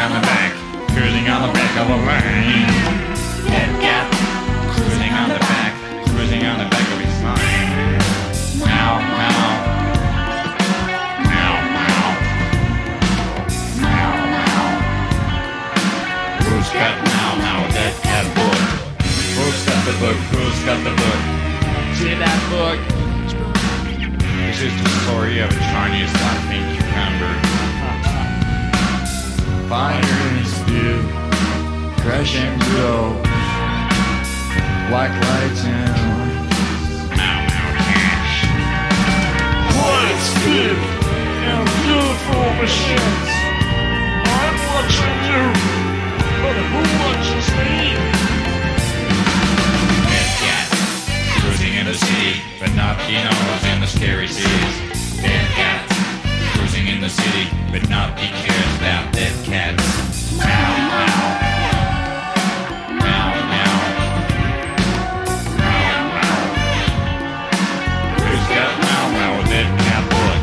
on the back, cruising on the back of a line. Dead cat, cruising on the back, cruising on the back of his mind. Meow, meow. Meow, meow. Meow, meow. Who's got meow, meow, dead cat book? Who's got the book? Who's got the book? See that book? This is the story of a Chinese laughing cucumber. Fire and steel, crash and blow, black lights and meow, meow, cash. Quiet, stiff, and beautiful machines. I'm watching you, but who watches me? Dead cat, cruising in the city, but not he knows in the scary seas. Dead cat, cruising in the city, but not he cares about dead cats. Meow, meow. Meow, meow. Meow, meow. Who's got meow, meow, dead cat book?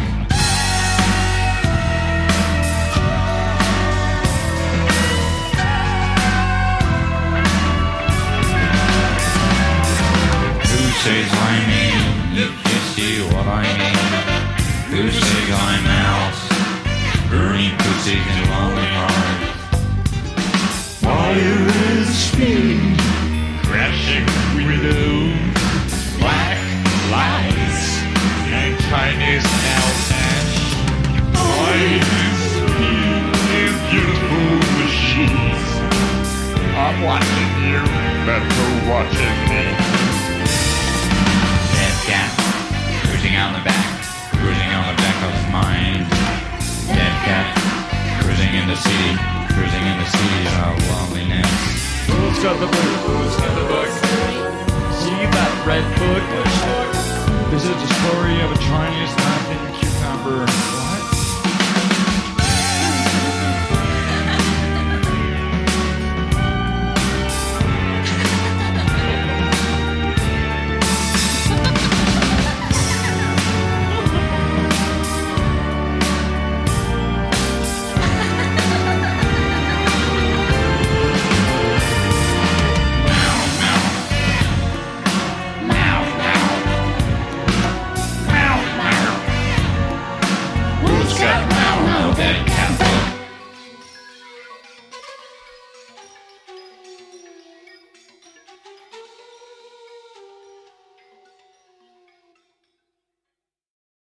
Who says I mean, if you see what I mean? Who says I'm out, burning pussies and lonely hearts? Fire and speed, crashing window, black lights, and Chinese mustache. Fire and speed, and beautiful machines. I'm watching you, but who watching me? Dead cat, cruising on the back, cruising on the back of mine. Dead cat, cruising in the city, cruising in the city of loneliness. Who's got the book? Who's got the book? See that red book? This is the story of a Chinese laughing cucumber. What? Who's got meow, meow, dead cat book?